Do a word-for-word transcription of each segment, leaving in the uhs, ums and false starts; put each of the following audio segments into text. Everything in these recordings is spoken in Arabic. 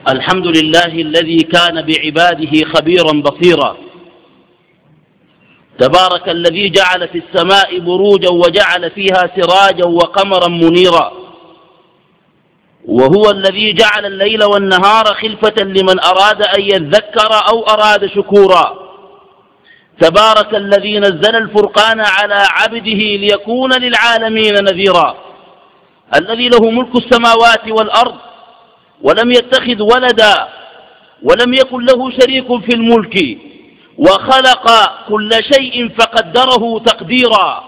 الحمد لله الذي كان بعباده خبيرا بصيرا. تبارك الذي جعل في السماء بروجا وجعل فيها سراجا وقمرا منيرا، وهو الذي جعل الليل والنهار خلفة لمن أراد أن يذكر أو أراد شكورا. تبارك الذي نزل الفرقان على عبده ليكون للعالمين نذيرا، الذي له ملك السماوات والأرض ولم يتخذ ولدا ولم يكن له شريك في الملك، وخلق كل شيء فقدره تقديرا.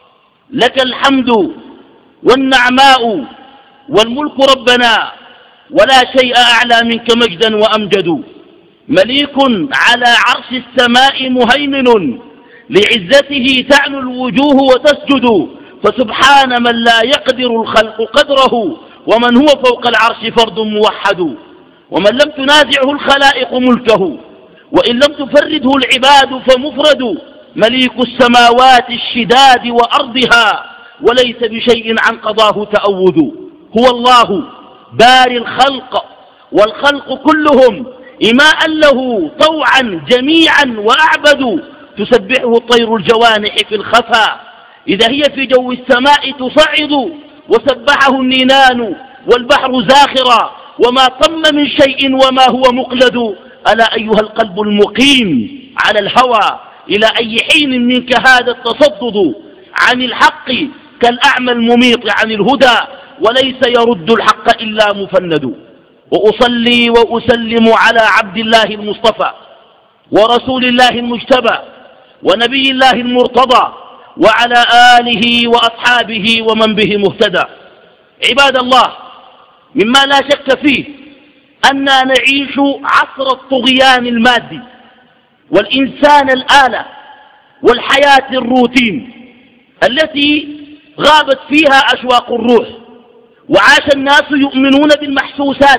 لك الحمد والنعماء والملك ربنا، ولا شيء أعلى منك مجدا وأمجد. مليك على عرش السماء مهيمن، لعزته تعنو الوجوه وتسجد. فسبحان من لا يقدر الخلق قدره، ومن هو فوق العرش فرد موحد. ومن لم تنازعه الخلائق ملكه، وإن لم تفرده العباد فمفرد. مليك السماوات الشداد وأرضها، وليس بشيء عن قضاه تأود. هو الله باري الخلق، والخلق كلهم إماء له طوعا جميعا وأعبد. تسبحه طير الجوانح في الخفا، إذا هي في جو السماء تصعد. وسبحه النينان والبحر زاخرا، وما طم من شيء وما هو مقلد. ألا أيها القلب المقيم على الهوى، إلى أي حين منك هذا التصدد عن الحق كالأعمى المميط عن الهدى، وليس يرد الحق إلا مفند. وأصلي وأسلم على عبد الله المصطفى ورسول الله المجتبى ونبي الله المرتضى، وعلى آله وأصحابه ومن به مهتدى. عباد الله، مما لا شك فيه أننا نعيش عصر الطغيان المادي، والإنسان الآلة، والحياة الروتين التي غابت فيها أشواق الروح. وعاش الناس يؤمنون بالمحسوسات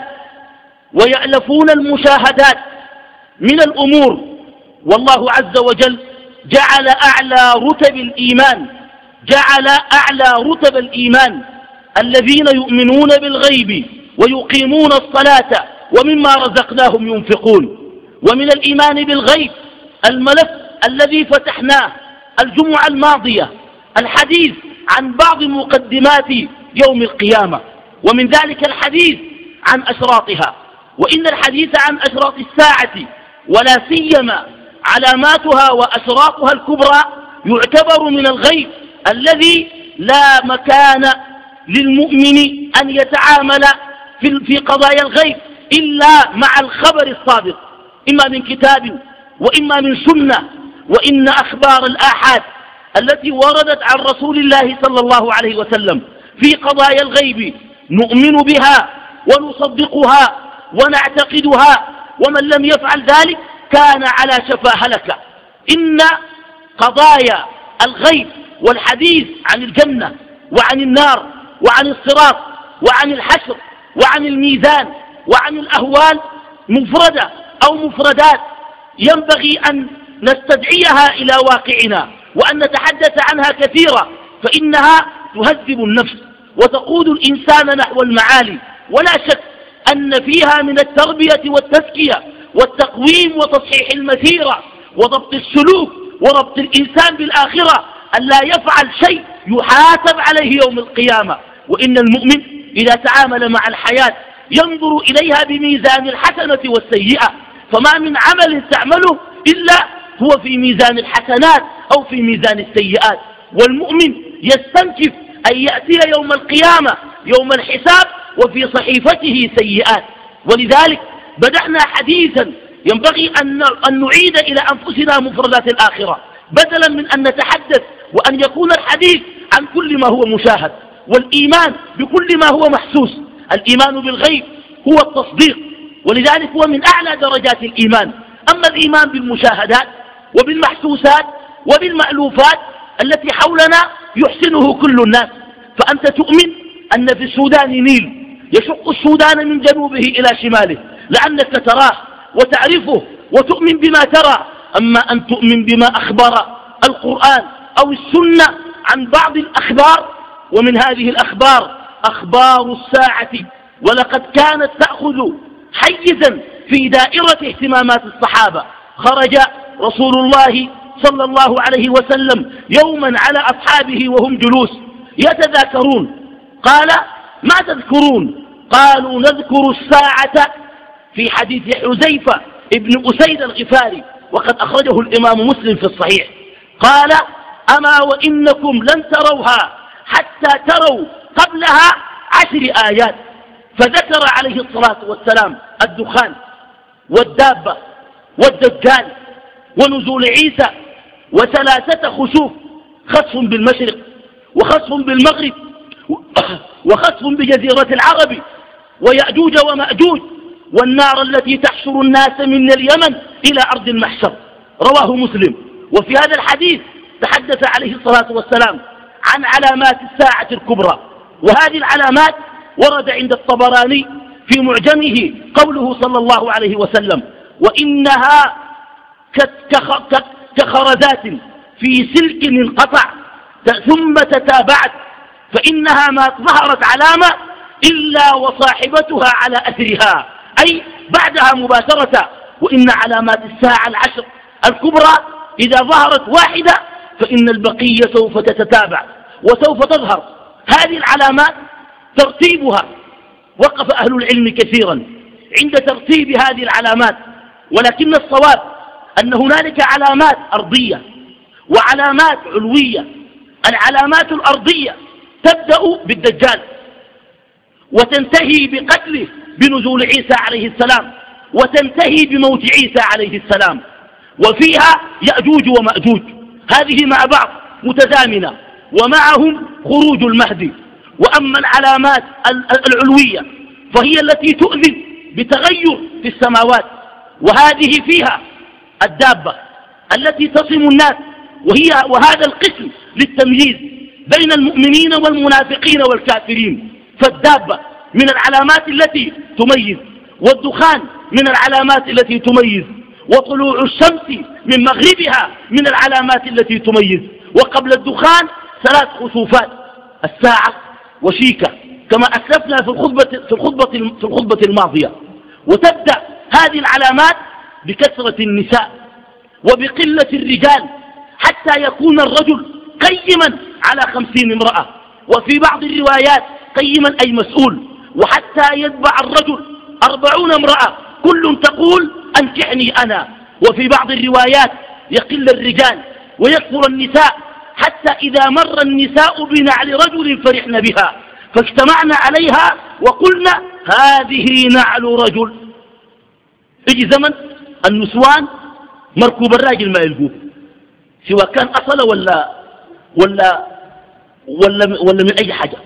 ويألفون المشاهدات من الأمور، والله عز وجل جعل أعلى رتب الإيمان جعل أعلى رتب الإيمان الذين يؤمنون بالغيب ويقيمون الصلاة ومما رزقناهم ينفقون. ومن الإيمان بالغيب الملف الذي فتحناه الجمعة الماضية، الحديث عن بعض مقدمات يوم القيامة، ومن ذلك الحديث عن أشراطها. وإن الحديث عن أشراط الساعة ولا سيما علاماتها وأشراطها الكبرى يعتبر من الغيب الذي لا مكان للمؤمن أن يتعامل في قضايا الغيب إلا مع الخبر الصادق، إما من كتاب وإما من سنة. وإن أخبار الآحاد التي وردت عن رسول الله صلى الله عليه وسلم في قضايا الغيب نؤمن بها ونصدقها ونعتقدها، ومن لم يفعل ذلك كان على شفا هلكة. إن قضايا الغيب والحديث عن الجنة وعن النار وعن الصراط وعن الحشر وعن الميزان وعن الأهوال مفردة أو مفردات ينبغي أن نستدعيها إلى واقعنا وأن نتحدث عنها كثيرا، فإنها تهذب النفس وتقود الإنسان نحو المعالي. ولا شك أن فيها من التربية والتزكية والتقويم وتصحيح المسيرة وضبط السلوك وربط الإنسان بالآخرة، أن لا يفعل شيء يحاسب عليه يوم القيامة. وإن المؤمن إذا تعامل مع الحياة ينظر إليها بميزان الحسنة والسيئة، فما من عمل تعمله إلا هو في ميزان الحسنات أو في ميزان السيئات. والمؤمن يستنكف أن يأتي يوم القيامة يوم الحساب وفي صحيفته سيئات. ولذلك بدأنا حديثا ينبغي أن نعيد إلى أنفسنا مفردات الآخرة، بدلا من أن نتحدث وأن يكون الحديث عن كل ما هو مشاهد، والإيمان بكل ما هو محسوس. الإيمان بالغيب هو التصديق، ولذلك هو من أعلى درجات الإيمان. أما الإيمان بالمشاهدات وبالمحسوسات وبالمألوفات التي حولنا يحسنه كل الناس. فأنت تؤمن أن في السودان نيل يشق السودان من جنوبه إلى شماله، لأنك تراه وتعرفه وتؤمن بما ترى. أما أن تؤمن بما أخبر القرآن أو السنة عن بعض الأخبار، ومن هذه الأخبار أخبار الساعة، ولقد كانت تأخذ حيزا في دائرة اهتمامات الصحابة. خرج رسول الله صلى الله عليه وسلم يوما على أصحابه وهم جلوس يتذاكرون، قال: ما تذكرون؟ قالوا: نذكر الساعة، في حديث حذيفة ابن أسيد الغفاري وقد أخرجه الإمام مسلم في الصحيح. قال: أما وإنكم لن تروها حتى تروا قبلها عشر آيات. فذكر عليه الصلاة والسلام الدخان والدابة والدجال ونزول عيسى وثلاثة خسوف، خسف بالمشرق وخسف بالمغرب وخسف بجزيرة العرب ويأجوج ومأجوج، والنار التي تحشر الناس من اليمن إلى أرض المحشر. رواه مسلم. وفي هذا الحديث تحدث عليه الصلاة والسلام عن علامات الساعة الكبرى، وهذه العلامات ورد عند الطبراني في معجمه قوله صلى الله عليه وسلم: وإنها كخرزات في سلك انقطع ثم تتابعت، فإنها ما ظهرت علامة إلا وصاحبتها على أثرها، أي بعدها مباشرة. وإن علامات الساعة العشر الكبرى إذا ظهرت واحدة فإن البقية سوف تتتابع وسوف تظهر. هذه العلامات ترتيبها وقف أهل العلم كثيرا عند ترتيب هذه العلامات، ولكن الصواب أن هنالك علامات أرضية وعلامات علوية. العلامات الأرضية تبدأ بالدجال وتنتهي بقتله بنزول عيسى عليه السلام، وتنتهي بموت عيسى عليه السلام، وفيها يأجوج ومأجوج، هذه مع بعض متزامنة، ومعهم خروج المهدي. وأما العلامات العلوية فهي التي تؤذن بتغير في السماوات، وهذه فيها الدابة التي تصم الناس، وهي وهذا القسم للتمييز بين المؤمنين والمنافقين والكافرين. فالدابة من العلامات التي تميز، والدخان من العلامات التي تميز، وطلوع الشمس من مغربها من العلامات التي تميز. وقبل الدخان ثلاث خسوفات: الساعة وشيكة، كما أسلفنا في الخطبة, في الخطبة, في الخطبة الماضية. وتبدأ هذه العلامات بكثرة النساء وبقلة الرجال، حتى يكون الرجل قيما على خمسين امرأة، وفي بعض الروايات قيما أي مسؤول، وحتى يتبع الرجل أربعون امرأة كل تقول أنكحني أنا. وفي بعض الروايات يقل الرجال ويكثر النساء، حتى إذا مر النساء بنعل رجل فرحن بها فاجتمعنا عليها وقلنا هذه نعل رجل. يجي زمن النسوان مركوب الراجل ما يلقوه، سواء كان أصل ولا ولا ولا ولا من أي حاجة.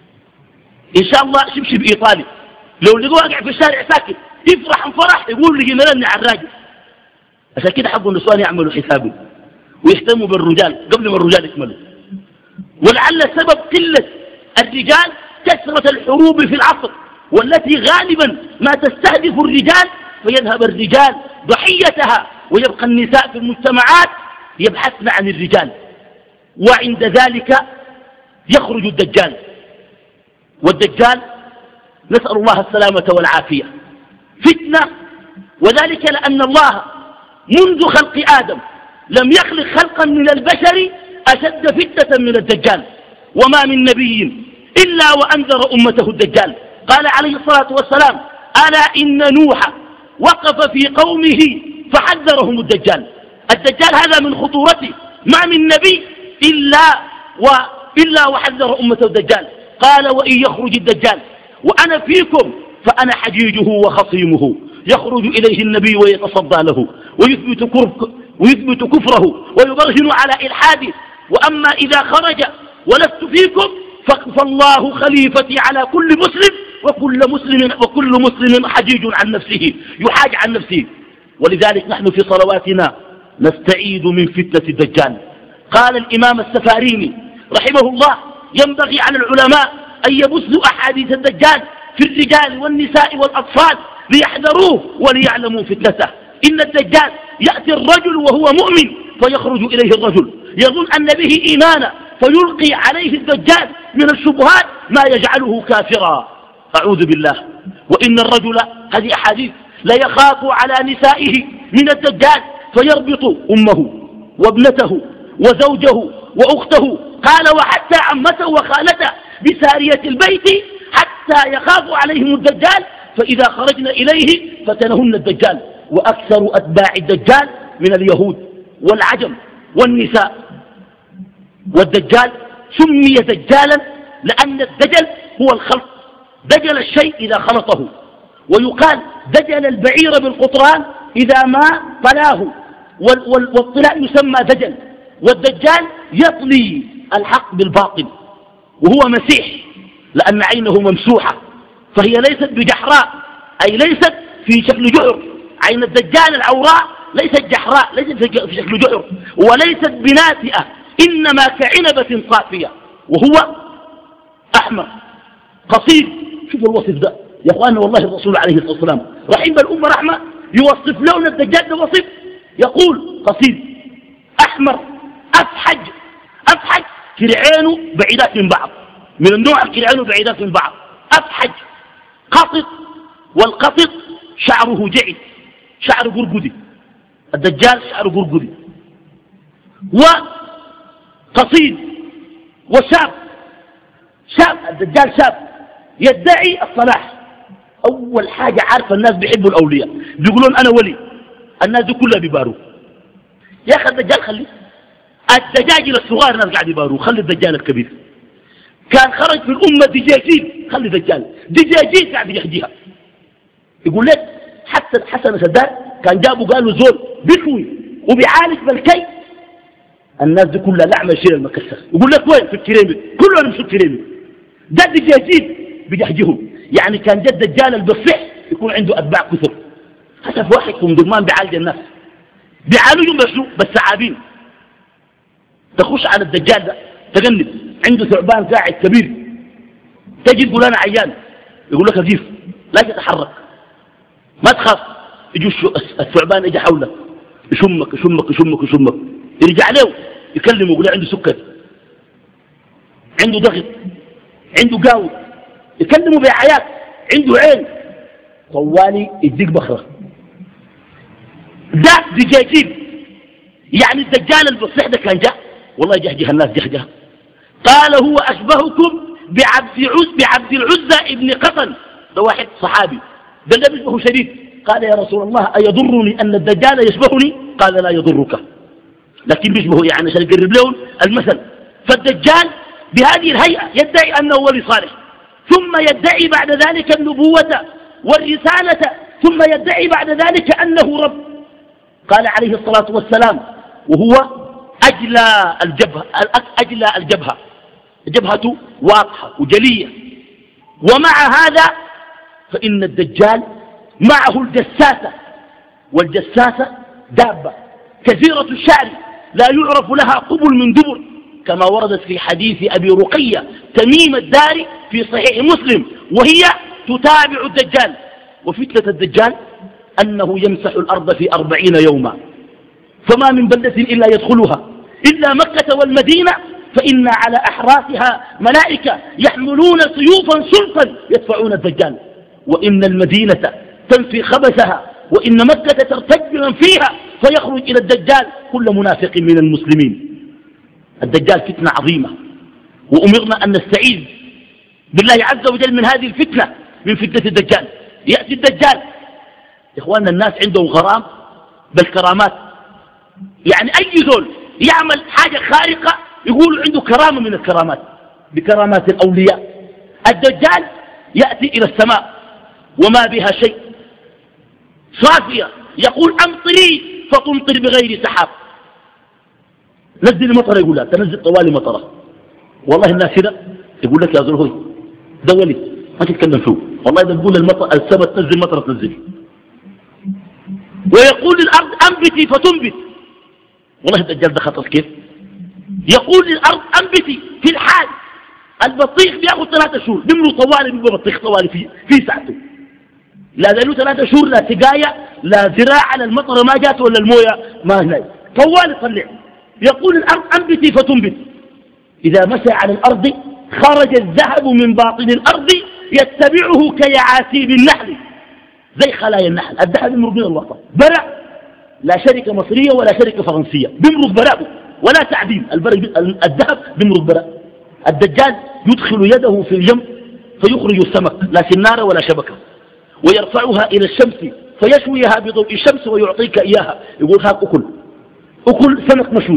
إن شاء الله شبشب إيطالي لو لقوا واقع في الشارع ساكت يفرح انفرح يقول لي ملني على الراجل. عشان كده حقوا النسوان يعملوا حسابه ويهتموا بالرجال قبل ما الرجال يكملوا. ولعل سبب قلة الرجال كثرة الحروب في العصر، والتي غالبا ما تستهدف الرجال، فيذهب الرجال ضحيتها ويبقى النساء في المجتمعات يبحثن عن الرجال. وعند ذلك يخرج الدجال. والدجال نسأل الله السلامة والعافية فتنة، وذلك لأن الله منذ خلق آدم لم يخلق خلقا من البشر أشد فتنة من الدجال. وما من نبي إلا وأنذر أمته الدجال. قال عليه الصلاة والسلام: ألا إن نوح وقف في قومه فحذرهم الدجال. الدجال هذا من خطورته، ما من نبي إلا, و إلا وحذر أمته الدجال. قال: وإن يخرج الدجال وأنا فيكم فأنا حجيجه وخصيمه، يخرج إليه النبي ويتصدى له ويثبت, ويثبت كفره ويبرهن على إلحاده. وأما إذا خرج ولست فيكم فالله خليفتي على كل مسلم، وكل مسلم, وكل مسلم حجيج عن نفسه، يحاج عن نفسه. ولذلك نحن في صلواتنا نستعيذ من فتنة الدجال. قال الإمام السفاريني رحمه الله: ينبغي على العلماء أن يبثوا أحاديث الدجال في الرجال والنساء والأطفال ليحذروه وليعلموا فتنته. إن الدجال يأتي الرجل وهو مؤمن فيخرج إليه الرجل يظن أن به إيمانا، فيلقي عليه الدجال من الشبهات ما يجعله كافرا، أعوذ بالله. وإن الرجل، هذه أحاديث، لا يخاف على نسائه من الدجال فيربط أمه وابنته وزوجه وأخته، قال وحتى عمته وخالته بسارية البيت حتى يخاف عليهم الدجال، فإذا خرجنا إليه فتنهن الدجال. وأكثر أتباع الدجال من اليهود والعجم والنساء. والدجال سمي دجالا لأن الدجل هو الخلط، دجل الشيء إذا خلطه، ويقال دجل البعير بالقطران إذا ما طلاه، والطلاء يسمى دجل. والدجال يطلي الحق بالباطل، وهو مسيح لأن عينه ممسوحة، فهي ليست بجحراء، أي ليست في شكل جحر. عين الدجال العوراء ليست جحراء، ليست في شكل جحر، وليست بناتئة، إنما كعنبة صافية، وهو أحمر قصير. شوفوا الوصف ده يا أخواننا، والله الرسول عليه الصلاة والسلام رحيم الأمة رحمة يوصف لنا الدجال ده وصف، يقول قصير أحمر أفحج. أفحج كرعينه بعيدات من بعض، من النوع كرعينه بعيدات من بعض. أفحج قطط، والقطط شعره جعد، شعر قرقدي. الدجال شعر قرقدي وقصير وشاب. شاب الدجال شاب يدعي الصلاح. أول حاجة عارفة الناس بيحبوا الأولياء، بيقولون أنا ولي، الناس دي كلها بيباروا. يا أخي الدجال خليه، الدجاجل الصغار الناس قاعد يباروا، خلي الدجال الكبير. كان خرج في الأمة دجاجين، خلي الدجال دجاجين قاعد يحجيها. يقول لك حتى الحسن سداد كان جابوا قالوا زول بيكوي وبيعالج بالكي، الناس دي كلها لعمة شيء المكسر. يقول لك وين؟ في الكريمي، كلهم يمشوا الكريمي. ده دجاجين بيحجيهم. يعني كان جد الدجال البصح يكون عنده أتباع كثر. حتى في واحد في درمان بيعالج الناس، بيعالجهم بشو بالثعابين. تخش على الدجال ده تجنب، عنده ثعبان قاعد كبير، تجي تقول أنا عيان، يقول لك أجيف لا تتحرك ما تخاف. يجي الثعبان يجي حولك يشمك يشمك يشمك يشمك، يرجع له يكلمه يقول له عنده سكر، عنده ضغط، عنده قاوي، يكلمه بعيات، عنده عين، طوالي يديك بخرة. ده دجاجين. يعني الدجال البصيح ده كان جاء والله جهجه الناس جهجه. قال هو أشبهكم بعبد عز بعبد العزى ابن قطن. ده واحد صحابي ده ده بيشبهه شديد. قال يا رسول الله أيضرني أن الدجال يشبهني؟ قال لا يضرك، لكن بيشبهه يعني عشان يقرب لهم المثل. فالدجال بهذه الهيئة يدعي أنه ولي صالح، ثم يدعي بعد ذلك النبوة والرسالة، ثم يدعي بعد ذلك أنه رب. قال عليه الصلاة والسلام وهو أجلى الجبهة، أجلى الجبهة، جبهته واضحة وجلية. ومع هذا فإن الدجال معه الجساسة، والجساسة دابة كثيرة الشعر لا يعرف لها قبل من دبر، كما وردت في حديث أبي رقية تميم الداري في صحيح مسلم، وهي تتابع الدجال. وفتنة الدجال أنه يمسح الأرض في أربعين يوما، فما من بلدة إلا يدخلها إلا مكة والمدينة، فإن على أحراسها ملائكة يحملون سيوفا سلطا يدفعون الدجال. وإن المدينة تنفي خبثها، وإن مكة ترتج من فيها، فيخرج إلى الدجال كل منافق من المسلمين. الدجال فتنة عظيمة، وأمرنا أن نستعيذ بالله عز وجل من هذه الفتنة، من فتنة الدجال. يأتي الدجال يا إخواننا الناس عندهم غرام بالكرامات، يعني أي زول يعمل حاجة خارقة يقول عنده كرامة من الكرامات بكرامات الأولياء. الدجال يأتي إلى السماء وما بها شيء، صافية، يقول أمطري فتمطر بغير سحاب. نزل مطر، يقول لا تنزل طوالي مطرة. والله الناس كده يقول لك يا زول هوي ده ولي ما تتكلم فيه، والله ده تقول المطر السماء تنزل مطر تنزل. ويقول للأرض أنبتي فتنبت، والله الدجال ده خطر كيف. يقول للأرض أنبتي في الحال. البطيخ بياخذ ثلاثة شهور بيملوا طوالي، بيبقى بطيخ طوالي في في ساعته، لا له ثلاثة شهور لا سقاية لا زراعة، لا المطر ما جات ولا المويه ما هناك، طوالي طلع. يقول الأرض أنبتي فتنبت. إذا مشى على الأرض خرج الذهب من باطن الأرض يتبعه كيعاسيب النحل، زي خلايا النحل. الذهب بيمرق من الوسط برع، لا شركة مصرية ولا شركة فرنسية، بيمرق برع ولا تعديل. الذهب بيمرق برع. الدجال يدخل يده في الجنب فيخرج السمك، لا سنارة ولا شبكة، ويرفعها إلى الشمس فيشويها بضوء الشمس ويعطيك إياها. يقول هاك أكل أكل سمك مشوي.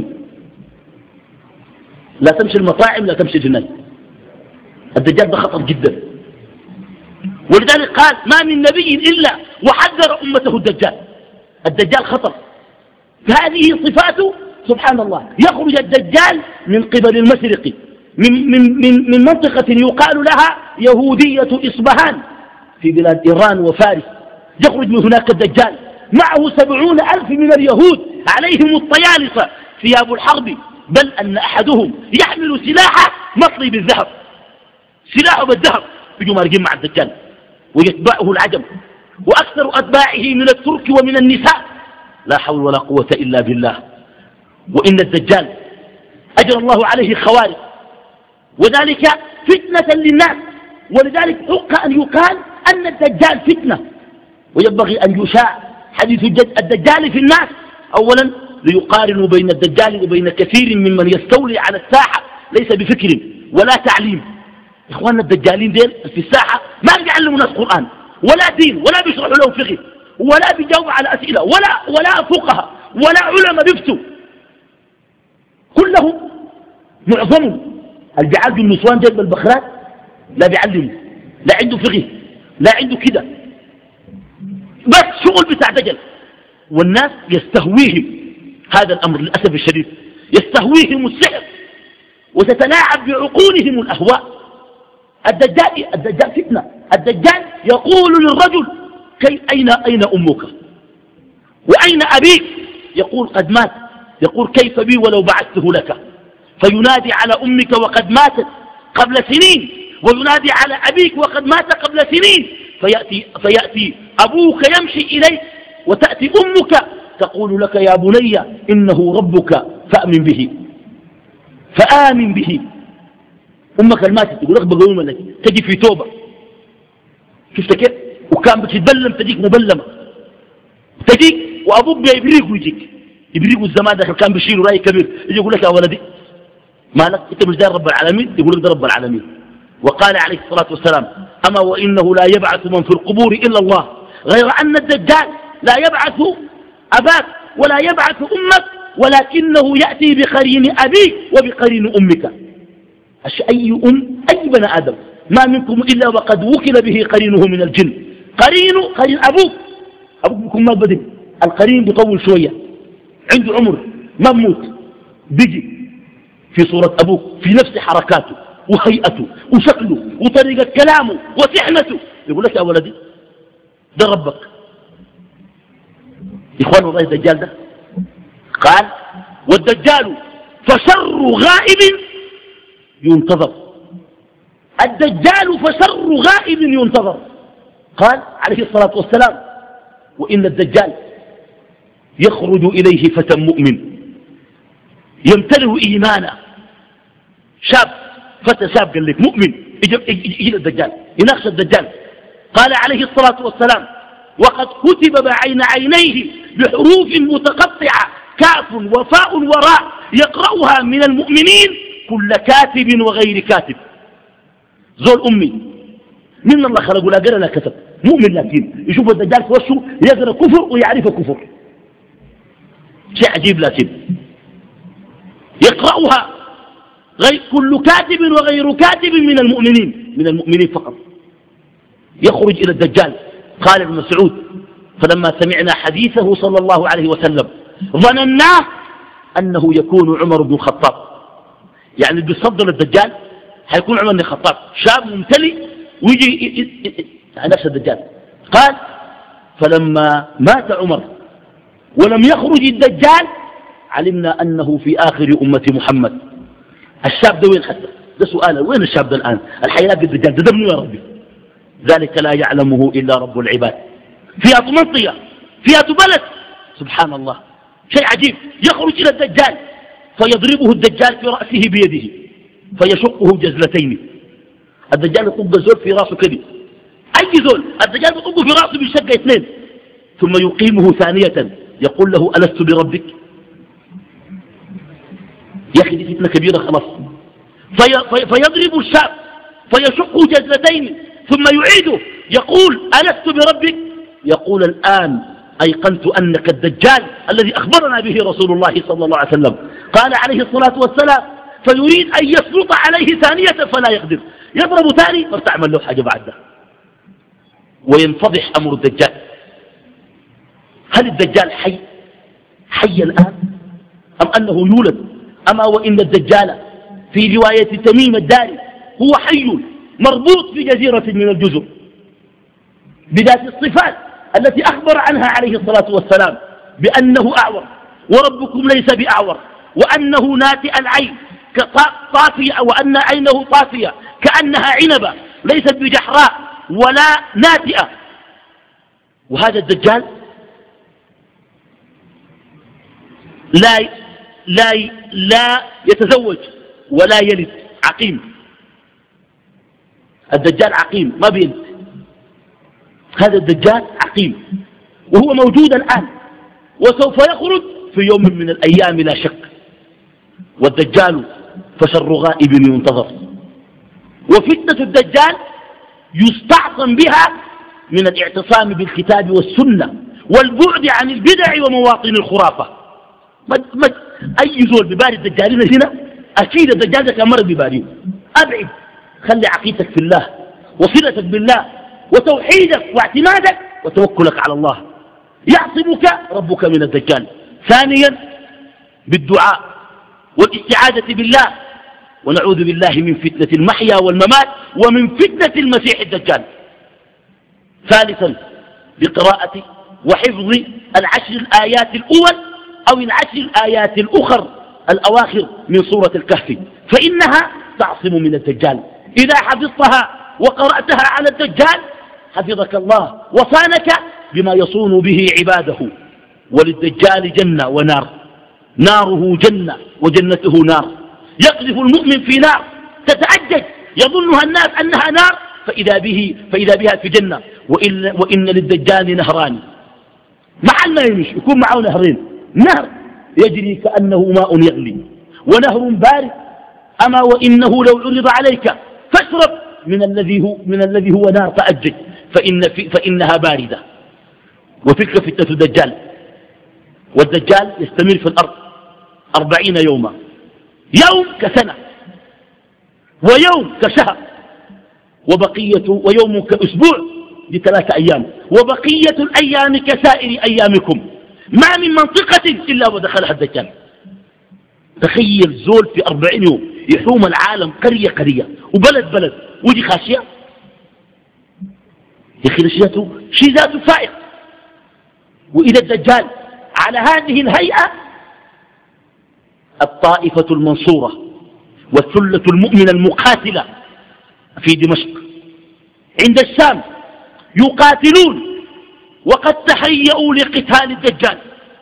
لا تمشي المطاعم، لا تمشي الجنان. الدجال ده خطر جدا، ولذلك قال ما من نبي إلا وحذر أمته الدجال. الدجال خطر. هذه صفاته سبحان الله. يخرج الدجال من قبل المشرق، من, من, من, من منطقة يقال لها يهودية إصبهان في بلاد إيران وفارس. يخرج من هناك الدجال، معه سبعون ألف من اليهود عليهم الطيالسة ثياب الحرب، بل أن أحدهم يحمل سلاحه مطلي بالذهب، سلاحه بالذهب. يجوا مارقين مع الدجال ويتبعه العجم، وأكثر أتباعه من الترك ومن النساء. لا حول ولا قوة إلا بالله. وإن الدجال أجرى الله عليه خوارق، وذلك فتنة للناس. ولذلك حق أن يقال أن الدجال فتنة، وينبغي أن يشاع حديث الدجال في الناس. أولا ليقارنوا بين الدجال وبين كثير ممن يستولي على الساحة ليس بفكر ولا تعليم. إخواننا الدجالين ديل في الساحة ما بيعلموا ناس قرآن ولا دين ولا بيشرحوا لهم فقه ولا بيجاوبوا على أسئلة ولا, ولا فقهاء ولا علماء بيفتوا. كلهم معظمهم الجعال بالنسوان جلب البخرات لا بيعلموا، لا عنده فقه لا عنده كده، بس شغل بتاع دجل. والناس يستهويهم هذا الأمر للأسف الشديد، يستهويهم السحر وتتلاعب بعقولهم الأهواء. الدجال الدجال فتنة. الدجال يقول للرجل كي أين أين أمك وأين أبيك؟ يقول قد مات. يقول كيف بي ولو بعثته لك؟ فينادي على أمك وقد ماتت قبل سنين، وينادي على أبيك وقد مات قبل سنين. فيأتي, فيأتي أبوك يمشي إليك وتأتي أمك تقول لك يا بني إنه ربك فأمن به فآمن به. أمك الماتت تقول لك بقوم لك تجي في توبة. شفت كيف؟ وكان بتتبلم تجيك مبلمة، تجيك وأبوك بيبريك ويجيك يبريك. الزمان ده كان بيشيله رأي كبير يجي يقول لك يا ولدي مالك أنت مش دار رب العالمين؟ يقول لك ده رب العالمين. وقال عليه الصلاة والسلام أما وإنه لا يبعث من في القبور إلا الله، غير أن الدجال لا يبعث أباك ولا يبعث أمك، ولكنه يأتي بقرين أبيك وبقرين أمك. أي أم أي بني آدم ما منكم إلا وقد وكل به قرينه من الجن. قرين قرين أبوك أبوك بيكون ما بدل، القرين بيطول شوية عنده عمر ما بموت، بيجي في صورة أبوك في نفس حركاته وهيئته وشكله وطريقة كلامه وسحنته. يقول لك يا ولدي ده ربك. إخوان والله الدجال ده قال والدجال فشر غائب ينتظر. الدجال فشر غائب ينتظر. قال عليه الصلاة والسلام وإن الدجال يخرج إليه فتى مؤمن يمتلئ إيمانا. شاب فتى شاب قال لك مؤمن يجي الدجال يناقش الدجال. قال عليه الصلاة والسلام وقد كتب بين عينيه بحروف متقطعة كاف وفاء وراء يقرأها من المؤمنين كل كاتب وغير كاتب. زول أمي من الله خلقه لا قرأ لا كتب مؤمن، لكن يشوف الدجال في وشه يقرأ كفر ويعرف كفر. شيء عجيب. لكن يقرأها غير كل كاتب وغير كاتب من المؤمنين، من المؤمنين فقط. يخرج إلى الدجال. قال ابن مسعود فلما سمعنا حديثه صلى الله عليه وسلم ظنناه أنه يكون عمر بن الخطاب. يعني بيصدر الدجال حيكون عمر بن الخطاب شاب ممتلئ ويجي نفس الدجال. قال فلما مات عمر ولم يخرج الدجال علمنا أنه في آخر أمة محمد. الشاب ده وين حتى؟ ده سؤال وين الشاب ده الآن؟ الحياة الدجال ده منه يا ربي؟ ذلك لا يعلمه إلا رب العباد. فيها منطقة فيها بلد سبحان الله شيء عجيب. يخرج إلى الدجال فيضربه الدجال في رأسه بيده فيشقه جزلتين. الدجال يطق زول في راسه كده، أي زول الدجال يطقه في راسه بشقة اثنين، ثم يقيمه ثانية يقول له ألست بربك؟ يا أخي دي فتنة كبيرة خلاص. في في فيضرب الشاب فيشقه جزلتين ثم يعيده يقول ألست بربك؟ يقول الآن أيقنت أنك الدجال الذي أخبرنا به رسول الله صلى الله عليه وسلم. قال عليه الصلاة والسلام فيريد أن يسلط عليه ثانية فلا يقدر، يضرب ثاني فتعمل له حاجة بعد ده وينفضح أمر الدجال. هل الدجال حي حي الآن أم أنه يولد؟ أما وإن الدجال في رواية تميم الداري هو حي مربوط في جزيرة من الجزر بذات الصفات التي أخبر عنها عليه الصلاة والسلام بأنه أعور وربكم ليس بأعور، وأنه ناتئ العين طافية، وأن عينه طافية كأنها عنبة ليست بجحراء ولا ناتئة. وهذا الدجال لا لا لا يتزوج ولا يلد، عقيم. الدجال عقيم ما بيلد، هذا الدجال عقيم وهو موجود الآن وسوف يخرج في يوم من الأيام لا شك. والدجال فشر غائب ينتظر. وفتنة الدجال يستعصم بها من الاعتصام بالكتاب والسنة والبعد عن البدع ومواطن الخرافة. مد مد أي زول بباري الدجالين هنا أكيد الدجال ده كان مرض بباريه. أبعد، خلي عقيدتك في الله وصلتك بالله وتوحيدك واعتمادك وتوكلك على الله، يعصمك ربك من الدجال. ثانيا بالدعاء والاستعاذة بالله، ونعوذ بالله من فتنة المحيا والممات ومن فتنة المسيح الدجال. ثالثا بقراءة وحفظ العشر الآيات الأول أو العشر الآيات الأخر الأواخر من سورة الكهف، فإنها تعصم من الدجال. إذا حفظتها وقرأتها على الدجال حفظك الله وصانك بما يصون به عباده. وللدجال جنة ونار، ناره جنة وجنته نار. يقذف المؤمن في نار تتأجج يظنها الناس أنها نار فإذا, به فإذا بها في جنة. وإن, وإن للدجال نهران، مع ما يمشي يكون معه نهرين، نهر يجري كأنه ماء يغلي ونهر بارد. أما وإنه لو عرض عليك فاشرب من الذي هو, من الذي هو نار تأجج فإن في فإنها باردة. وتلك فتنة الدجال. والدجال يستمر في الأرض أربعين يوما، يوم كسنة ويوم كشهر وبقية ويوم كأسبوع لثلاثة أيام، وبقية الأيام كسائر أيامكم، ما من منطقة إلا ودخلها الدجال. تخيل زول في أربعين يوم يحوم العالم قرية قرية وبلد بلد ودي خاشية. يا أخي نشيته شيء ذاته فائق. وإذا الدجال على هذه الهيئة الطائفة المنصورة والثلة المؤمنة المقاتلة في دمشق عند الشام يقاتلون وقد تهيئوا لقتال الدجال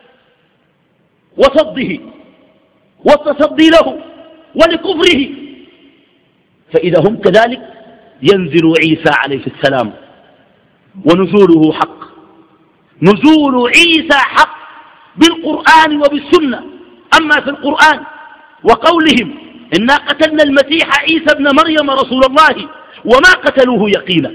وصده والتصدي له ولكفره. فإذا هم كذلك ينزل عيسى عليه السلام ونزوله حق. نزول عيسى حق بالقرآن وبالسنة. أما في القرآن وقولهم إنا قتلنا المسيح عيسى ابن مريم رسول الله وما قتلوه يقينا،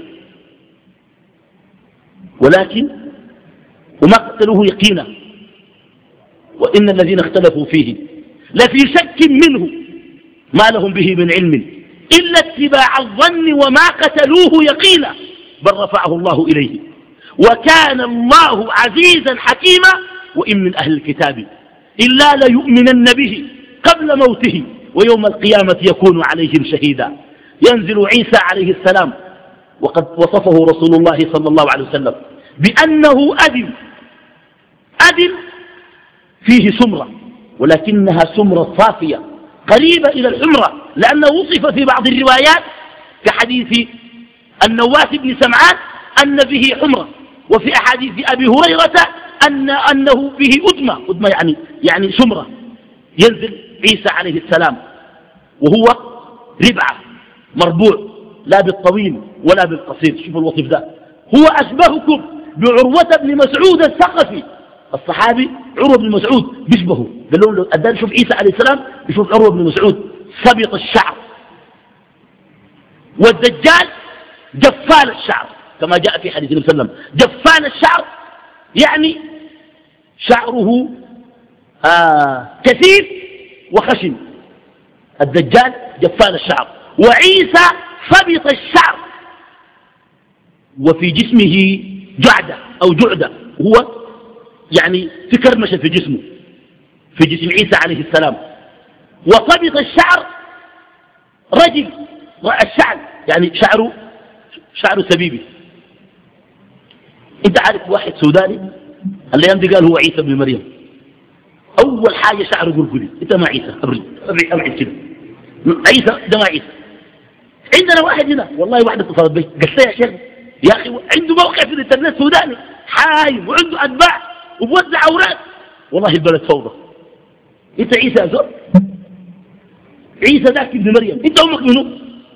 ولكن وما قتلوه يقينا وإن الذين اختلفوا فيه لفي شك منه ما لهم به من علم إلا اتباع الظن وما قتلوه يقينا بل رفعه الله إليه وكان الله عزيزا حكيما. وإن من أهل الكتاب إلا ليؤمنن به قبل موته ويوم القيامة يكون عليهم شهيدا. ينزل عيسى عليه السلام وقد وصفه رسول الله صلى الله عليه وسلم بأنه أدم أدم فيه سمرة، ولكنها سمرة صافية قريبة إلى الحمرة، لأنه وصف في بعض الروايات كحديث النواس بن سمعان أن به حمرة، وفي أحاديث أبي هريرة أن أنه به أدمة أدمة يعني يعني سمرة. ينزل عيسى عليه السلام وهو ربعة مربوع لا بالطويل ولا بالقصير. شوفوا الوصف ده، هو أشبهكم بعروة بن مسعود الثقفي. الصحابي عروة بن مسعود بيشبهه، قال له أدان شوف عيسى عليه السلام يشوف عروة بن مسعود سبط الشعر، والدجال جفال الشعر كما جاء في حديث النبي صلى الله عليه وسلم. جفال الشعر يعني شعره آه كثيف وخشن، الدجال جفال الشعر، وعيسى سبط الشعر وفي جسمه جعدة أو جعدة، هو يعني في كرمشة في جسمه، في جسم عيسى عليه السلام. وسبط الشعر رجل الشعر يعني شعره شعره سبيبي. انت عارف واحد سوداني الايام دي قال هو عيسى بن مريم، اول حاجه شعره قرقري، انت ما عيسى ابعد ابعد كده، عيسى ده ما عيسى. عندنا واحد هنا والله واحده اتصلت بي قالت لي يا شيخ يا اخي عنده موقع في الانترنت سوداني حايم وعنده اتباع وبوزع اوراق، والله البلد فوضى. انت عيسى يا زول؟ عيسى ذاك ابن مريم، انت امك منو؟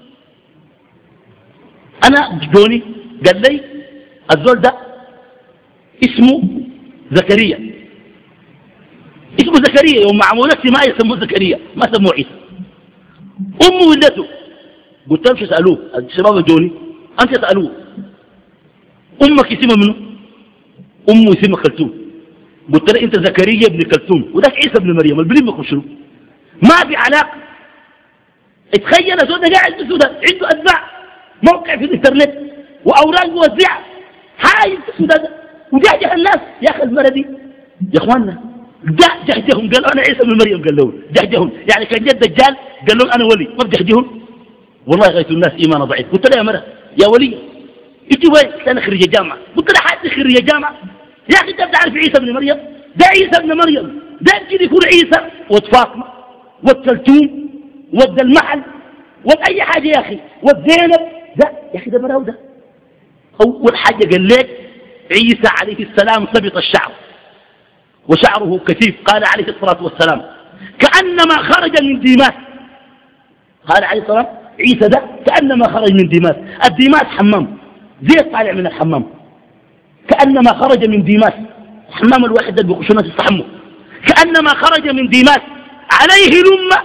انا جوني قال لي الزول ده اسمه زكريا، اسمه زكريا، يوم معمول نفسي ما يسموه زكريا، ما سموه عيسى. امه ولدته، قلت امشي اسالوه الشباب جوني، امشي اسالوه امك اسمها منو؟ امه اسمها كلثوم. قلت له انت زكريا ابن كلثوم وذاك عيسى ابن مريم، البليم بكم شنو؟ ما في علاقه. اتخيل الزول ده قاعد في السودان عنده اتباع، موقع في الانترنت واوراق موزعه، حايل في السودان وجهجه الناس. يا اخي المردي يا اخواننا جهجهم، قالوا انا عيسى بن مريم، قال لهم جهجهم يعني كان جد دجال قال لهم انا ولي، ما بجهجهم. والله غاية الناس ايمانه ضعيف. قلت له يا مرة يا ولي انت وين؟ انا خريج جامعه. قلت له حد خريج جامعه يا اخي؟ انت بتعرف عيسى بن مريم؟ ده عيسى بن مريم، ده يمكن يكون عيسى ود فاطمه ود كلثوم ود المحل ود اي حاجه يا اخي، ود زينب، ده يا اخي ده براو ده. اول حاجه قال لك عيسى عليه السلام سبط الشعر وشعره كثيف، قال عليه الصلاه والسلام كانما خرج من ديماس. قال عليه الصلاه عيسى ده كانما خرج من ديماس. الديماس حمام زي طالع من الحمام، كانما خرج من ديماس. الحمام الواحد ده بيخش الناس يستحموا، كانما خرج من ديماس. عليه لمه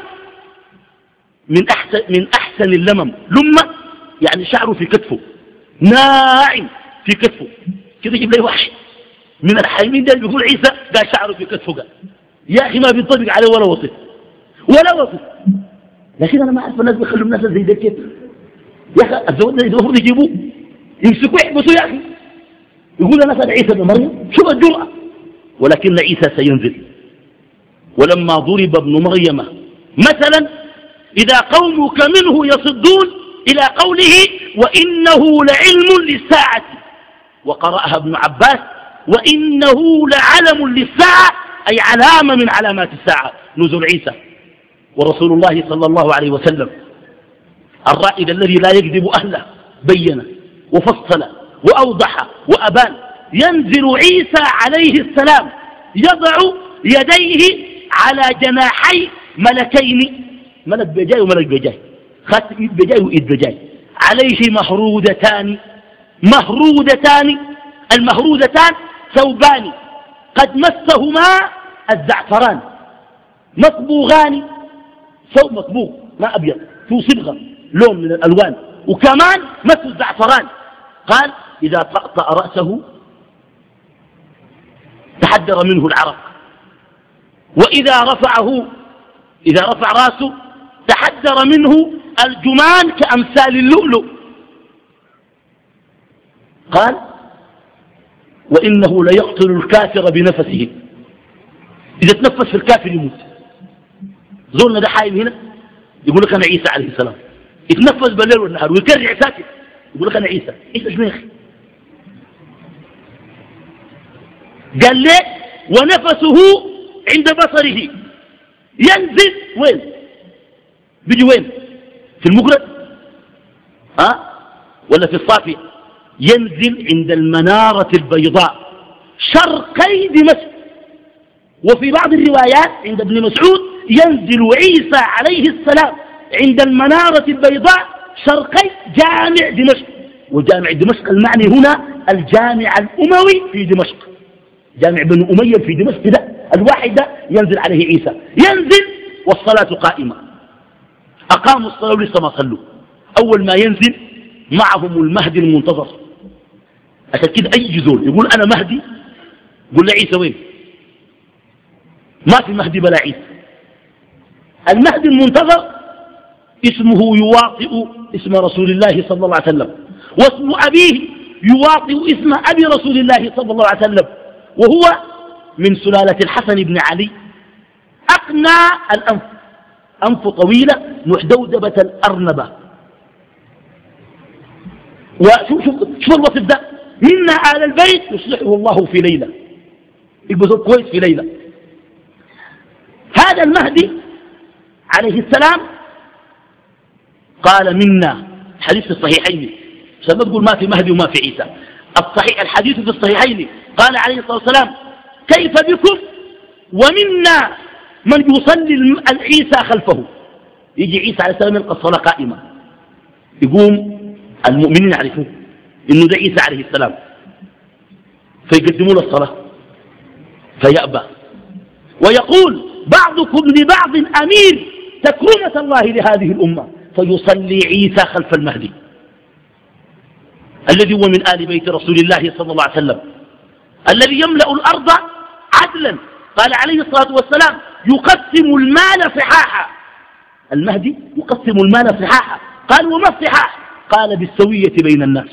من احسن من احسن اللمم، لمه يعني شعره في كتفه ناعم في كتفه كده. يجيب لي واحد من الحايمين ده بيقول عيسى قال شعره في كتفه، قال يا اخي ما بينطبق عليه ولا وصف ولا وصف. لكن انا ما اعرف الناس بيخلوا الناس زي ده كيف يا اخي. الزواج ده المفروض يجيبوه يمسكوه يحبسوه يا اخي، يقول انا كان عيسى بن مريم، شوف الجرأة. ولكن عيسى سينزل. ولما ضرب ابن مريم مثلا اذا قومك منه يصدون الى قوله وانه لعلم للساعة، وقرأها ابن عباس وانه لعلم للساعة، اي علامة من علامات الساعة نزول عيسى. ورسول الله صلى الله عليه وسلم الرائد الذي لا يكذب أهله بين وفصل وأوضح وأبان. ينزل عيسى عليه السلام يضع يديه على جناحي ملكين، ملك بجاي وملك بجاي، خاتم إيد بجاي وإيد بجاي، عليه مهرودتان. مهرودتان، المهرودتان ثوبان قد مسهما الزعفران، مصبوغان، ثوب مصبوغ ما أبيض فيه صبغة لون من الألوان، وكمان مس الزعفران. قال إذا طأطأ رأسه تحدر منه العرق، وإذا رفعه إذا رفع رأسه تحدر منه الجمان كأمثال اللؤلؤ. قال وإنه ليقتل الكافر بنفسه، إذا تنفس في الكافر يموت. زورنا ده حايم هنا يقول لك أنا عيسى عليه السلام، يتنفس بالليل والنهار ويكرع ساكت يقول لك أنا عيسى. عيسى شنو يا أخي؟ قال لي ونفسه عند بصره ينزل وين؟ بيجي وين؟ في المقرد ها ولا في الصافية؟ ينزل عند المنارة البيضاء شرقي دمشق. وفي بعض الروايات عند ابن مسعود ينزل عيسى عليه السلام عند المنارة البيضاء شرقي جامع دمشق. وجامع دمشق المعني هنا الجامع الأموي في دمشق، جامع بنو أمية في دمشق ده الواحد ده ينزل عليه عيسى، ينزل والصلاة قائمة. أقاموا الصلاة ولسه ما صلوا. أول ما ينزل معهم المهدي المنتظر. عشان كده أي زول يقول أنا مهدي قول له عيسى وين؟ ما في مهدي بلا عيسى. المهدي المنتظر اسمه يواطئ اسم رسول الله صلى الله عليه وسلم، واسم أبيه يواطئ اسم أبي رسول الله صلى الله عليه وسلم، وهو من سلالة الحسن بن علي، أقنى الأنف، أنف طويلة محدودبة الأرنبة. وشوف شوف شوف الوصف ده، منا آل البيت يصلحه الله في ليلة، يبقى كويس في ليلة. هذا المهدي عليه السلام قال منا، حديث في الصحيحين، عشان ما تقول ما في مهدي وما في عيسى، الصحيح الحديث في الصحيحين قال عليه الصلاة والسلام كيف بكم ومنا من يصلي العيسى خلفه. يجي عيسى عليه السلام يلقى الصلاة قائمة، يقوم المؤمنين يعرفون إنه ده عيسى عليه السلام، فيقدموا له الصلاة فيأبى، ويقول بعضكم لبعض أمير تكرمة الله لهذه الأمة، فيصلي عيسى خلف المهدي الذي هو من آل بيت رسول الله صلى الله عليه وسلم، الذي يملأ الأرض عدلا. قال عليه الصلاة والسلام يقسم المال صحاحا، المهدي يقسم المال صحاحا. قال وما الصحاح؟ قال بالسوية بين الناس.